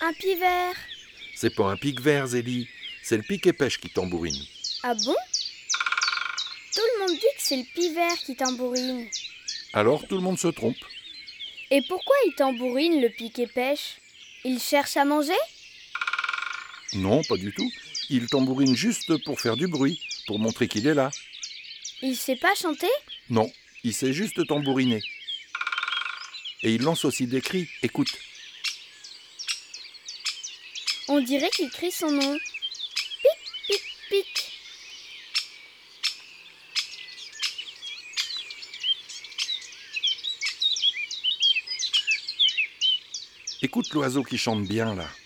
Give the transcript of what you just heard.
Un pivert. C'est pas un pique-vert, Zélie. C'est le pique-et-pêche qui tambourine. Ah bon? Tout le monde dit que c'est le pivert qui tambourine. Alors tout le monde se trompe. Et pourquoi il tambourine, le pique-et-pêche? Il cherche à manger? Non, pas du tout. Il tambourine juste pour faire du bruit, pour montrer qu'il est là. Il sait pas chanter? Non, il sait juste tambouriner. Et il lance aussi des cris. Écoute. On dirait qu'il crie son nom. Pic, pic, pic. Écoute l'oiseau qui chante bien là.